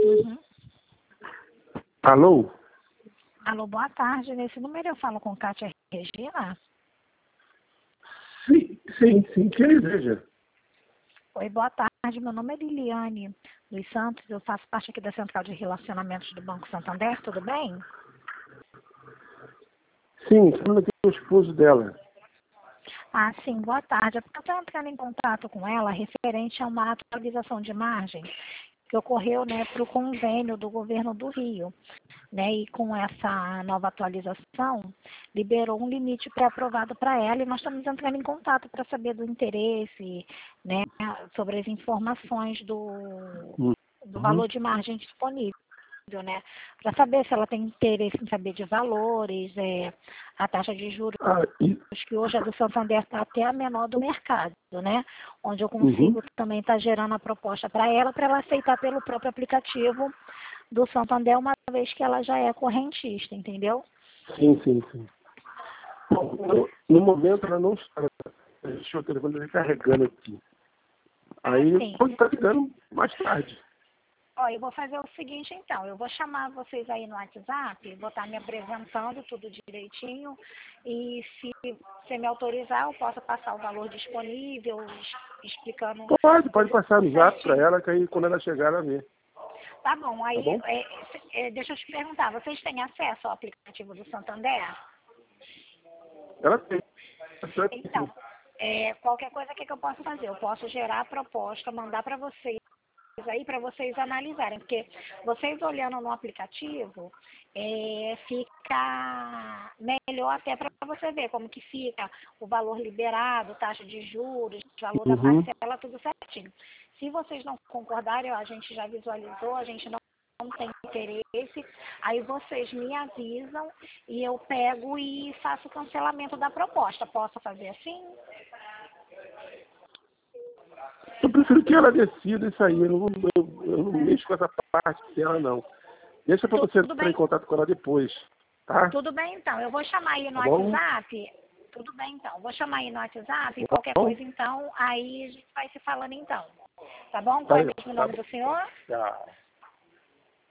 Uhum. Alô? Alô, boa tarde. Nesse número eu falo com Kátia Regina. Sim, quem deseja? Oi, boa tarde. Meu nome é Liliane dos Santos. Eu faço parte aqui da Central de Relacionamentos do Banco Santander. Tudo bem? Sim, falando aqui com o esposo dela. Ah, sim, boa tarde. É porque eu estou entrando em contato com ela referente a uma atualização de margem que ocorreu, né, para o convênio do governo do Rio, né, e com essa nova atualização, liberou um limite pré-aprovado para ela e nós estamos entrando em contato para saber do interesse, né, sobre as informações do Uhum. valor de margem disponível, né, para saber se ela tem interesse em saber de valores, a taxa de juros, Ah, que hoje a do Santander está até a menor do mercado, né? Onde eu uhum. consigo também estar gerando a proposta para ela aceitar pelo próprio aplicativo do Santander, uma vez que ela já é correntista, entendeu? Sim. Bom, no momento ela não está. Deixa o telefone recarregando aqui. Ah, Aí sim. pode estar ligando mais tarde. Ó, eu vou fazer o seguinte então, eu vou chamar vocês aí no WhatsApp, vou estar me apresentando tudo direitinho e se você me autorizar, eu posso passar o valor disponível, explicando Pode tudo passar no zap para certinho. ela, que aí quando ela chegar ela vê. Tá bom, Tá aí bom? deixa eu te perguntar, vocês têm acesso ao aplicativo do Santander? Ela tem. Então, qualquer coisa que eu posso fazer, eu posso gerar a proposta, mandar para vocês aí para vocês analisarem, porque vocês olhando no aplicativo, fica melhor até para você ver como que fica o valor liberado, taxa de juros, valor da Uhum. parcela, tudo certinho. Se vocês não concordarem, ó, a gente já visualizou, a gente não tem interesse, aí vocês me avisam e eu pego e faço o cancelamento da proposta. Posso fazer assim? Eu prefiro que ela decida isso aí. Eu não mexo com essa parte dela, não. Deixa para você Tudo entrar em bem? contato com ela depois. Tá? Tudo bem, então. Eu vou chamar aí no Tá bom? WhatsApp. Tudo bem, então. Vou chamar aí no WhatsApp e Tá qualquer bom? coisa, então, aí a gente vai se falando, então. Tá bom? Tá Qual é aí, mesmo o tá nome bom. do senhor? Tchau.